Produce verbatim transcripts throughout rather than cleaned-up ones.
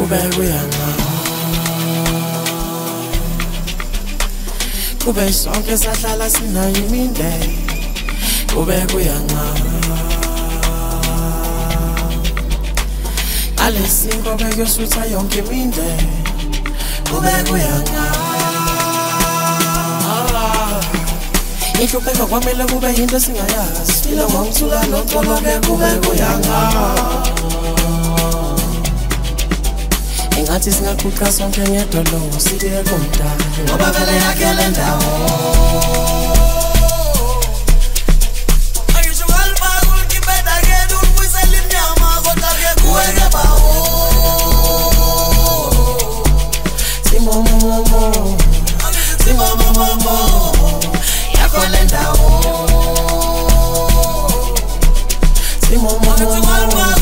kube kuyanga kube sonke sahlala sinayo imindeni kube kuyanga alesinko bekuyosutha yonke imindeni kube kuyanga Ihluphe kwamele kube yinto singayazi Fila ngomthula noxoloke kube kuyanga Ingathi singaquqa sonke ngedolo sibe kumdala Ngoba vele yakele ndawo Ayisho kalba kulkibeda kedu ulbuyisela imnyama kodwa ke kuweke bawo Simomomo Simomomo Yakolendawo Simomomo Simomomo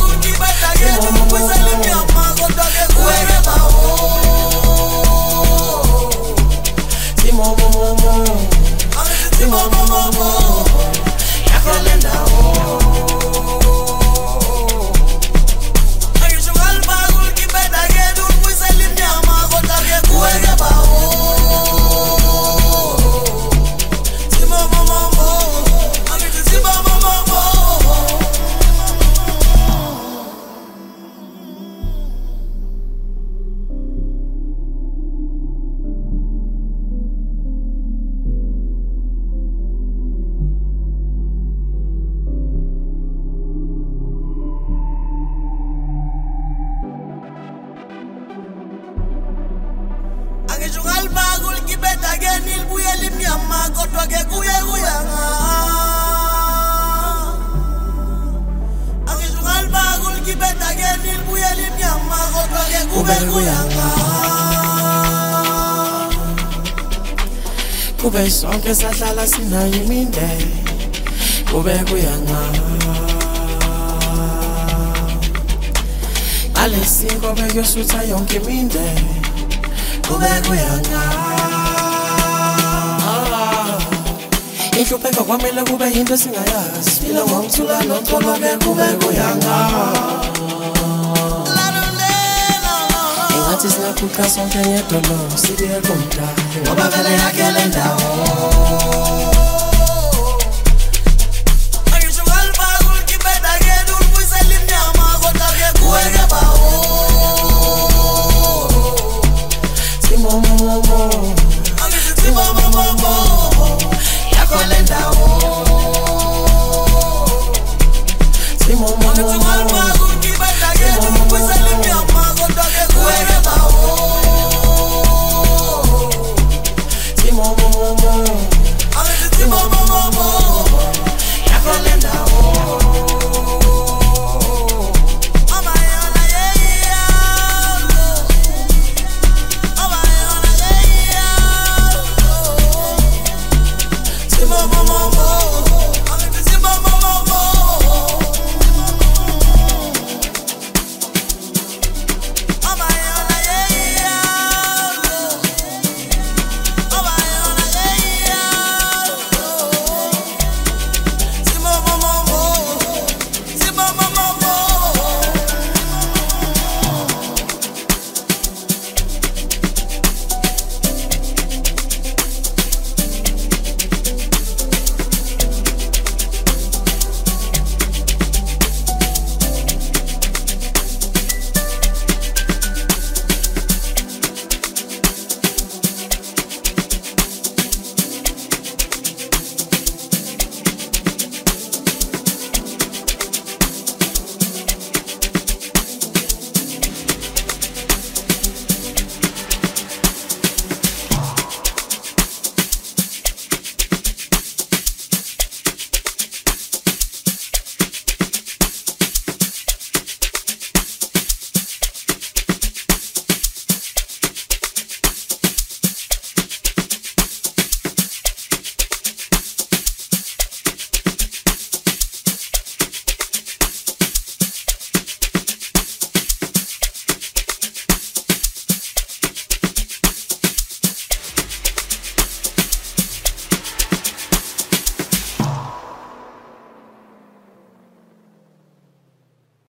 Kube sonke sahlala sinayo imindeni kube kuyanga alesinko bekuyosutha yonke imindeni kube kuyanga Ihluphe kwamele kube yinto singayazi Fila ngomthula noxoloke kube kuyanga Ingathi singaquqa sonke ngedolo sibe kumdala Ngoba vele yakele ndawo Ayisho kalba kulkibeda kedu ulbuyisela imnyama kodwa ke kuweke bawo Simomomo Simomomo Yakolendawo Simomomo kulkibeda kedu ulbuyisela imnyama kodwa ke kuweke bawo Simomomo Simomomo Yakolendawo